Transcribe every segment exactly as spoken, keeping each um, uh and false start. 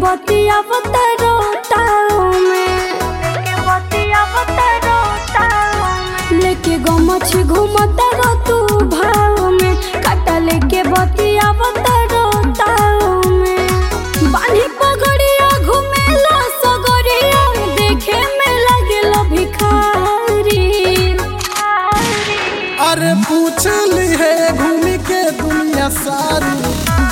बतिया बतरो ताओ में, लेके बतिया बतरो ताओ में, लेके गमछी घूमता रो तू भाव में, काटा लेके बतिया बतरो ताओ में, बानी पगड़िया घूमेला सगरिया, देखे में लगेलो भिखारी। अरे पूछ ली है घूमी के दुनिया सारी,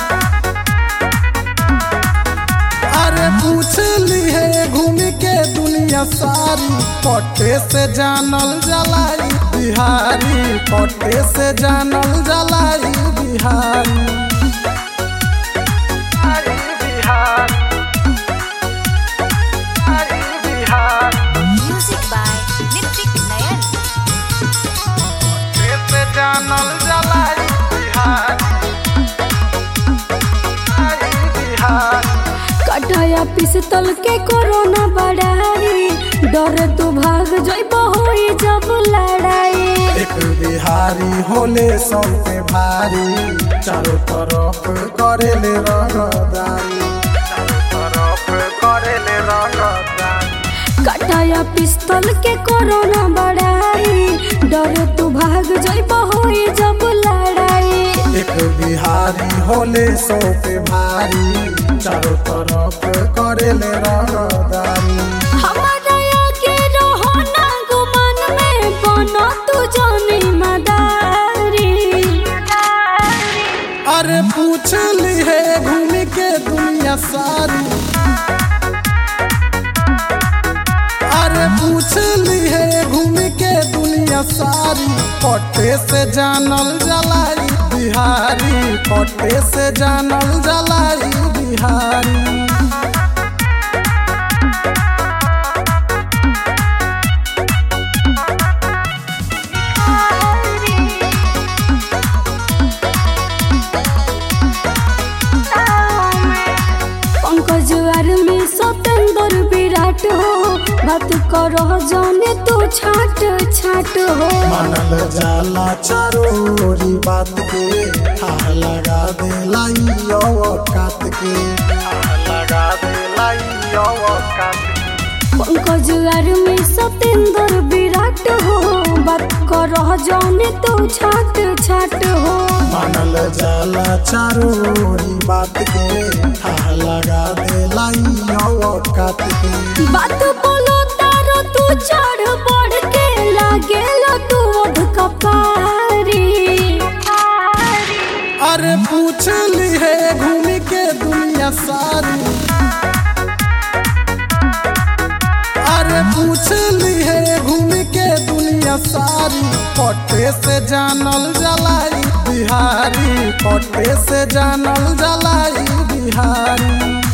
अरे पूछ ली है घूमी के दुनिया सारी, पट्टे से जानल जलाई बिहारी, पट्टे से जानल जलाई Bihari. Music by Nitik Nayan. जानल जलाई बिहारी। कटाया पिस्तौल के कोरोना बढ़ाई, डर तू भाग जइब होई जब लड़ाई। एक बिहारी होले सौ पे भारी, चारों तरफ करेले रंगदारी, चारों तरफ करेले रंगदारी। कटाया पिस्तौल के कोरोना बढ़ाई, डर तू भाग जइब होई जब लड़ाई। एक बिहारी होले सौ पे भारी, चारों तरफ करेले रंगदारी। हमारा आगे रहो ना गुमान में, बनो तू जानी मदारी। अरे पूछ ली है घूमी के दुनिया सारी, अरे पूछ ली है घूमी के दुनिया सारी, पट्टे से जानल जलाई बिहारी, पट्टे से जानल जलाई बिहारी। पंकज आर्मी सतेंद्र विराट हो, बात करो जाने तू छाट छाट हो। मानल जाला चारोरी बात के, हाथ लगा दे लाई औकात के, हाथ लगा दे लाई औकात के। पंकज आर्मी सतेंद्र विराट हो, बात करो जाने तू छाट छाट हो। मानल जाला चारोरी बात के, हाथ लगा दे लाई औकात के। बात बोलो तारो तू चढ़ बढ़ के, लागेलो तू ओढ़ कपारी। अरे पूछ ली है घूमी के दुनिया सारी, अरे पूछ ली है घूमी के दुनिया सारी, पट्टे से जानल जलाई बिहारी, पट्टे से जानल जलाई बिहारी।